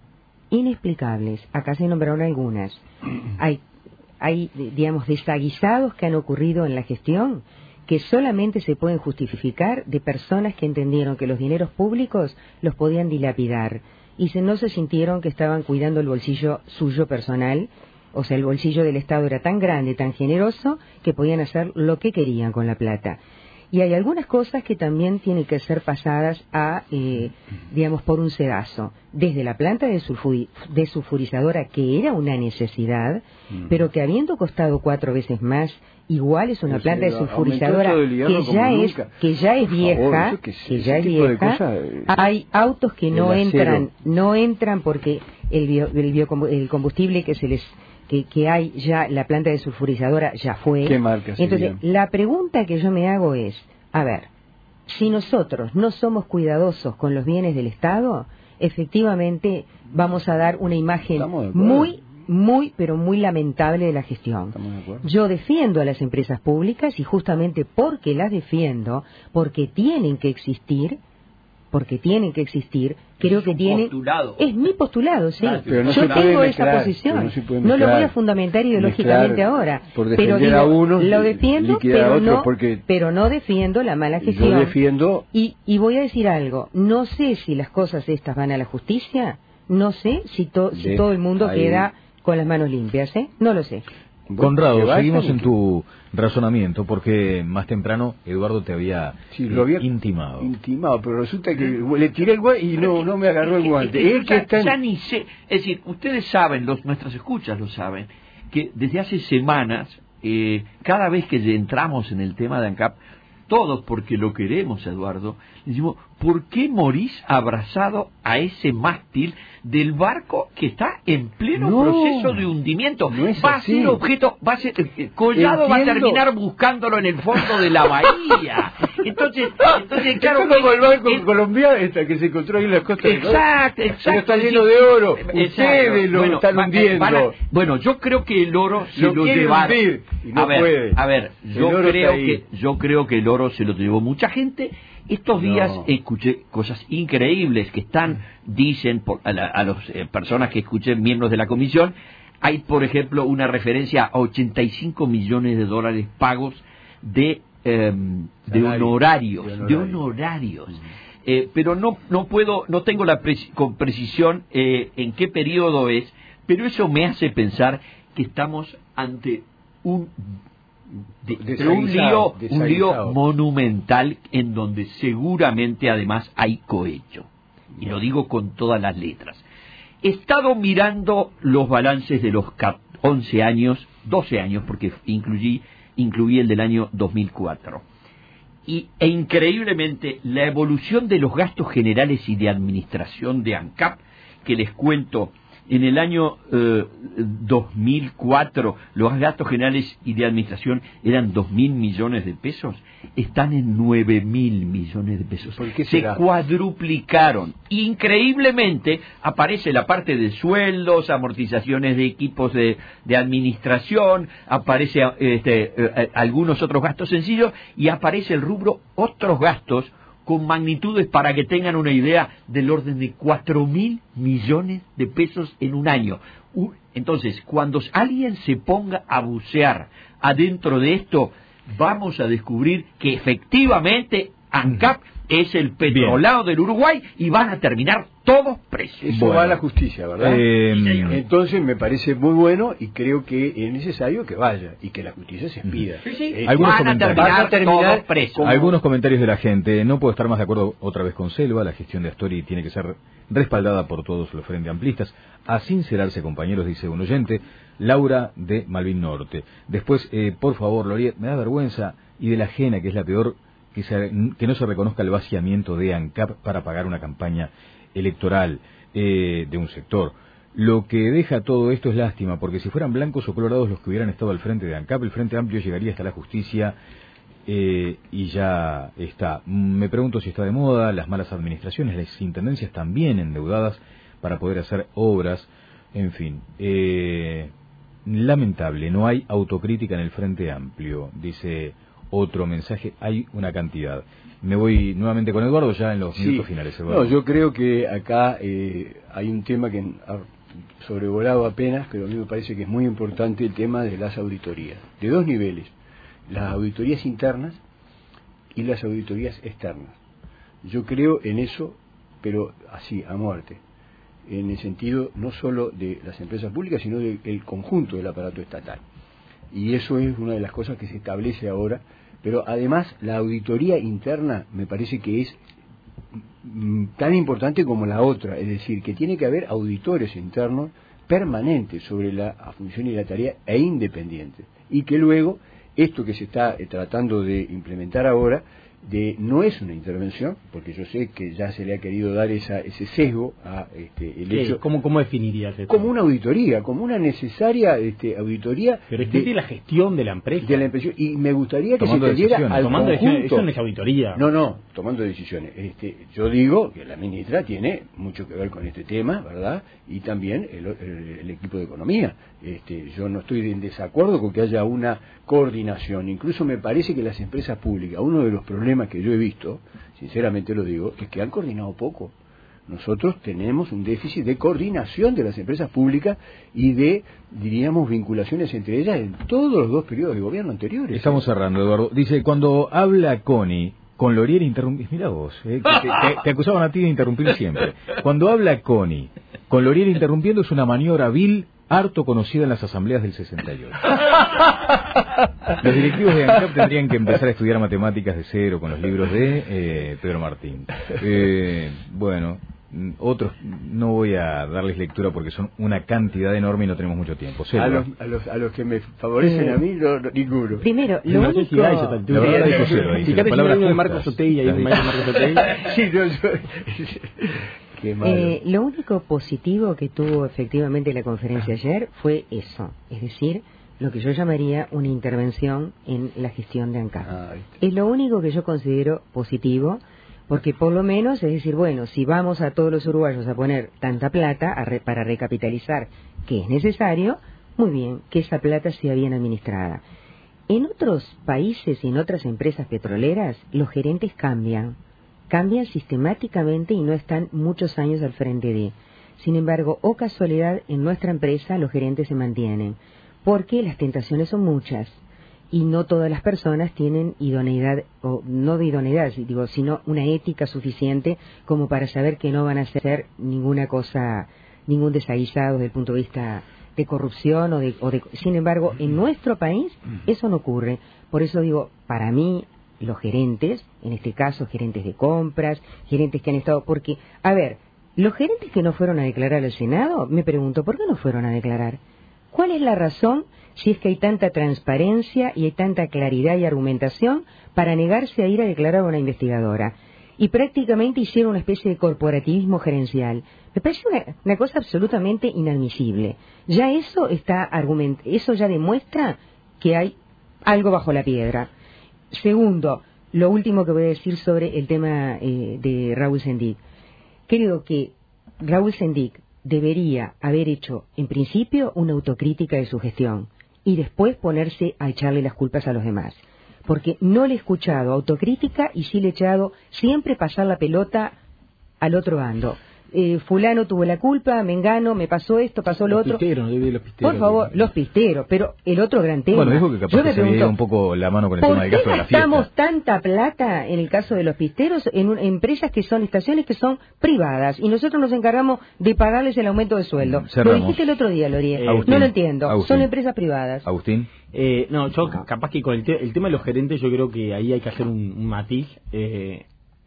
inexplicables. Acá se nombraron algunas. Hay, hay, digamos, desaguisados que han ocurrido en la gestión que solamente se pueden justificar de personas que entendieron que los dineros públicos los podían dilapidar y se, no se sintieron que estaban cuidando el bolsillo suyo personal. O sea, el bolsillo del Estado era tan grande, tan generoso, que podían hacer lo que querían con la plata. Y hay algunas cosas que también tienen que ser pasadas a, eh, digamos, por un sedazo. Desde la planta de sulfurizadora, que era una necesidad, mm. pero que habiendo costado cuatro veces más, igual es una planta de sulfurizadora que ya es que ya es vieja, favor, que, que ya es vieja. Cosa, eh, hay autos que no entran, no entran porque el, bio, el, bio, el combustible que se les Que, que hay ya, la planta de sulfurizadora ya fue. ¿Qué marca Entonces, serían? La pregunta que yo me hago es, a ver, si nosotros no somos cuidadosos con los bienes del Estado, efectivamente vamos a dar una imagen muy, muy, pero muy lamentable de la gestión. De yo defiendo a las empresas públicas y justamente porque las defiendo, porque tienen que existir, porque tienen que existir, creo que tiene... Postulado. Es mi postulado, sí. Ah, no yo tengo mezclar, esa posición. No, mezclar, no lo voy a fundamentar ideológicamente ahora. Pero digo, a unos, lo defiendo, pero, a no, porque pero no defiendo la mala gestión. Yo defiendo... Y, y voy a decir algo. No sé si las cosas estas van a la justicia. No sé si, to, si todo el mundo ahí queda con las manos limpias, ¿eh? No lo sé. Conrado, seguimos en tu razonamiento porque más temprano Eduardo te había, sí, lo había intimado. Intimado, pero resulta que le tiré el guante y no no me agarró el guante. Es que, es que ya, ya ni sé, es decir, ustedes saben, los nuestras escuchas lo saben, que desde hace semanas, eh, cada vez que entramos en el tema de ANCAP, todos porque lo queremos, Eduardo, decimos, ¿por qué morís abrazado a ese mástil del barco que está en pleno no, proceso de hundimiento? No es va así. a ser objeto, va a ser, eh, Collado Entiendo. va a terminar buscándolo en el fondo de la bahía. Entonces, entonces claro, es como el banco el, colombiano esta que se encontró ahí en las costas. Exacto, exacto. Pero está lleno de oro. Exacto. Ustedes lo bueno, están hundiendo. Van a, bueno, yo creo que el oro se lo, lo quiere llevaron. Hundir y no a ver, puede. a ver, yo creo que yo creo que el oro se lo llevó mucha gente. Estos días no. escuché cosas increíbles que están, dicen por, a, las a los, eh, personas que escuché, miembros de la comisión. Hay, por ejemplo, una referencia a ochenta y cinco millones de dólares pagos de eh, de honorarios, de honorarios, de honorarios. Uh-huh. Eh, pero no no puedo, no tengo la preci- con precisión eh, en qué periodo es, pero eso me hace pensar que estamos ante un de, de un lío un lío monumental en donde seguramente además hay cohecho, y lo digo con todas las letras. He estado mirando los balances de los once años, doce años, porque incluí, incluí el del año dos mil cuatro. Y, e increíblemente, la evolución de los gastos generales y de administración de ANCAP, que les cuento, en el año eh, dos mil cuatro los gastos generales y de administración eran dos mil millones de pesos, están en nueve mil millones de pesos. ¿Por qué se será? cuadruplicaron. Increíblemente aparece la parte de sueldos, amortizaciones de equipos de, de administración, aparece este, eh, algunos otros gastos sencillos y aparece el rubro otros gastos con magnitudes, para que tengan una idea, del orden de cuatro mil millones de pesos en un año. Entonces, cuando alguien se ponga a bucear adentro de esto, vamos a descubrir que efectivamente ANCAP es el petrolado del Uruguay y van a terminar todos presos. Eso bueno. va a la justicia, ¿verdad? Eh, Entonces me parece muy bueno y creo que es necesario que vaya y que la justicia se expida. Sí, sí. Eh, Algunos van, a terminar van a terminar todos presos. como... Algunos comentarios de la gente. No puedo estar más de acuerdo otra vez con Selva. La gestión de Astori tiene que ser respaldada por todos los frente amplistas. A sincerarse, compañeros, dice un oyente. Laura de Malvin Norte. Después, eh, por favor, Loriet, me da vergüenza, y de la ajena, que es la peor, que, se, que no se reconozca el vaciamiento de ANCAP para pagar una campaña electoral eh, de un sector. Lo que deja todo esto es lástima, porque si fueran blancos o colorados los que hubieran estado al frente de ANCAP, el Frente Amplio llegaría hasta la justicia eh, y ya está. Me pregunto si está de moda las malas administraciones, las intendencias también endeudadas para poder hacer obras, en fin. Eh, lamentable, no hay autocrítica en el Frente Amplio, dice otro mensaje, hay una cantidad. Me voy nuevamente con Eduardo ya en los sí, minutos finales. Eduardo. No, yo creo que acá eh, hay un tema que sobrevolado apenas, pero a mí me parece que es muy importante el tema de las auditorías, de dos niveles, las auditorías internas y las auditorías externas. Yo creo en eso, pero así, a muerte, en el sentido no solo de las empresas públicas, sino del conjunto del aparato estatal. Y eso es una de las cosas que se establece ahora, pero además la auditoría interna me parece que es tan importante como la otra, es decir, que tiene que haber auditores internos permanentes sobre la función y la tarea e independientes, y que luego esto que se está eh, tratando de implementar ahora de no es una intervención, porque yo sé que ya se le ha querido dar esa, ese sesgo a este, el hecho. ¿Cómo, cómo definirías esto? Como una auditoría, como una necesaria este, auditoría. Pero es de la gestión de la empresa. De la empresa. Y me gustaría tomando que se entendiera al tomando conjunto. Eso no es auditoría. No, no, tomando decisiones. Este, yo digo que la ministra tiene mucho que ver con este tema, ¿verdad? Y también el, el, el equipo de economía. Este, yo no estoy en desacuerdo con que haya una coordinación. Incluso me parece que las empresas públicas, uno de los problemas que yo he visto, sinceramente lo digo, es que han coordinado poco. Nosotros tenemos un déficit de coordinación de las empresas públicas y de, diríamos, vinculaciones entre ellas en todos los dos periodos de gobierno anteriores. Estamos cerrando, Eduardo. Dice, cuando habla Connie con Lorier interrumpir, mira vos, eh, te, te, te acusaban a ti de interrumpir siempre. Cuando habla Connie con Lorier interrumpiendo es una maniobra vil, harto conocida en las asambleas del sesenta y ocho. Los directivos de ANCAP tendrían que empezar a estudiar matemáticas de cero con los libros de eh, Pedro Martín. Eh, bueno, otros no voy a darles lectura porque son una cantidad enorme y no tenemos mucho tiempo. A los, a, los, a los que me favorecen eh, a mí, no, no, ninguno. Primero, lo no único... sé si hay esa altura. La verdad dijo cero. Ahí, fíjate si hay uno de Marcos Otey, hay un maestro de Marcos Otey. Sí, no, yo... Qué malo. Eh, lo único positivo que tuvo efectivamente la conferencia ayer fue eso, es decir, lo que yo llamaría una intervención en la gestión de ANCAP. Ah, es lo único que yo considero positivo, porque por lo menos, es decir, bueno, si vamos a todos los uruguayos a poner tanta plata a re, para recapitalizar, que es necesario, muy bien, que esa plata sea bien administrada. En otros países y en otras empresas petroleras, los gerentes cambian. Cambian sistemáticamente y no están muchos años al frente de. Sin embargo, o casualidad, en nuestra empresa los gerentes se mantienen, porque las tentaciones son muchas y no todas las personas tienen idoneidad, o no de idoneidad, digo, sino una ética suficiente como para saber que no van a hacer ninguna cosa, ningún desaguisado desde el punto de vista de corrupción o de, o de. Sin embargo, en nuestro país eso no ocurre. Por eso digo, para mí, los gerentes, en este caso gerentes de compras, gerentes que han estado, porque, a ver, los gerentes que no fueron a declarar al Senado, me pregunto, ¿por qué no fueron a declarar? ¿Cuál es la razón si es que hay tanta transparencia y hay tanta claridad y argumentación para negarse a ir a declarar a una investigadora? Y prácticamente hicieron una especie de corporativismo gerencial. Me parece una, una cosa absolutamente inadmisible. Ya eso está argument, eso ya demuestra que hay algo bajo la piedra. Segundo, lo último que voy a decir sobre el tema eh, de Raúl Sendic. Creo que Raúl Sendic debería haber hecho, en principio, una autocrítica de su gestión y después ponerse a echarle las culpas a los demás. Porque no le he escuchado autocrítica y sí le he echado siempre pasar la pelota al otro bando. Eh, fulano tuvo la culpa, mengano, me pasó esto, pasó lo los otro. Pisteros, no los pisteros, por favor, los pisteros, pero el otro gran tema. Bueno, dijo que capaz que se le dio un poco la mano con el tema del gasto de la fiesta. ¿Por qué gastamos tanta plata en el caso de los pisteros en un, empresas que son estaciones que son privadas y nosotros nos encargamos de pagarles el aumento de sueldo? Cerramos. Lo dijiste el otro día, Lorier. Eh, no lo entiendo. Agustín. Son empresas privadas. Agustín. Eh, no, yo capaz que con el, te el tema de los gerentes yo creo que ahí hay que hacer un, un matiz. Eh,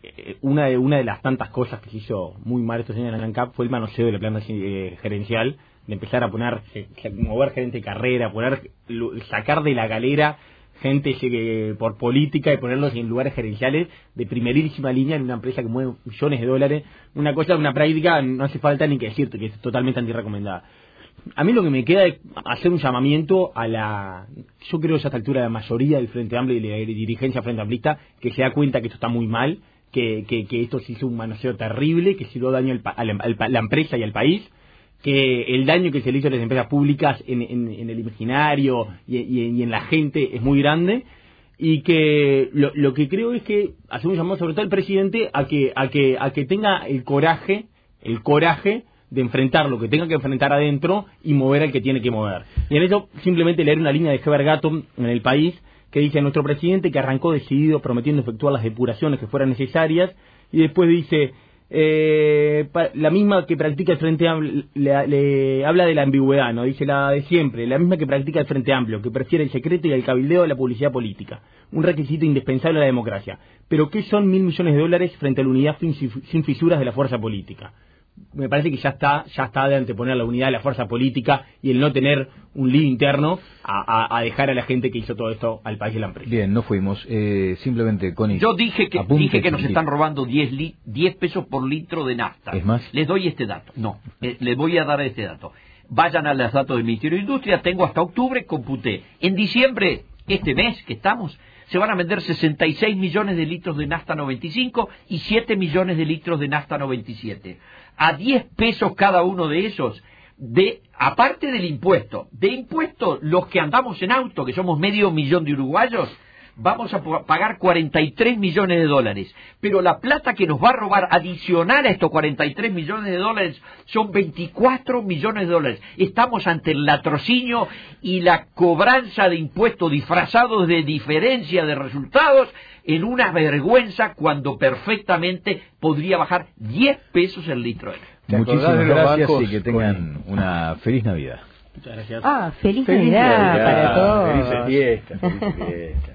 Una de, una de las tantas cosas que se hizo muy mal estos años en la ANCAP fue el manoseo de la planta eh, gerencial, de empezar a poner, eh, mover gente de carrera, poner, sacar de la galera gente eh, por política y ponerlos en lugares gerenciales de primerísima línea en una empresa que mueve millones de dólares. Una cosa, una práctica, no hace falta ni que decirte, que es totalmente antirrecomendada. A mí lo que me queda es hacer un llamamiento a la, yo creo que a esta altura la mayoría del Frente Amplio y de la dirigencia Frente Amplista, que se da cuenta que esto está muy mal, que, que, que esto se hizo un manoseo terrible, que se dio daño al, al, al, a la empresa y al país, que el daño que se le hizo a las empresas públicas en, en, en el imaginario y, y, y en la gente es muy grande, y que lo, lo que creo es que hacemos un llamado sobre todo al presidente a que, a que, a que tenga el coraje, el coraje de enfrentar lo que tenga que enfrentar adentro y mover al que tiene que mover. Y en eso simplemente leer una línea de Heber Gatto en El País, que dice: nuestro presidente, que arrancó decidido prometiendo efectuar las depuraciones que fueran necesarias, y después dice, eh, la misma que practica el Frente Amplio, le, le habla de la ambigüedad, ¿no? Dice la de siempre, la misma que practica el Frente Amplio, que prefiere el secreto y el cabildeo de la publicidad política, un requisito indispensable a la democracia. Pero ¿qué son mil millones de dólares frente a la unidad sin fisuras de la fuerza política? Me parece que ya está ya está de anteponer la unidad de la fuerza política y el no tener un lío interno a, a, a dejar a la gente que hizo todo esto al país de la empresa. Bien, no fuimos. Eh, simplemente, Connie. Yo dije que dije que nos están robando diez, li, diez pesos por litro de nafta. ¿Es más? Les doy este dato. No, eh, les voy a dar este dato. Vayan a los datos del Ministerio de Industria. Tengo hasta octubre, computé. En diciembre, este mes que estamos, se van a vender sesenta y seis millones de litros de nafta noventa y cinco y siete millones de litros de nafta noventa y siete. A diez pesos cada uno de esos, de aparte del impuesto, de impuesto los que andamos en auto, que somos medio millón de uruguayos, vamos a pagar cuarenta y tres millones de dólares. Pero la plata que nos va a robar adicional a estos cuarenta y tres millones de dólares son veinticuatro millones de dólares. Estamos ante el latrocinio y la cobranza de impuestos disfrazados de diferencia de resultados en una vergüenza, cuando perfectamente podría bajar diez pesos el litro. Muchísimas gracias y que tengan una feliz Navidad. Muchas gracias. Ah, feliz, feliz Navidad, Navidad para todos. Feliz fiesta, feliz fiesta.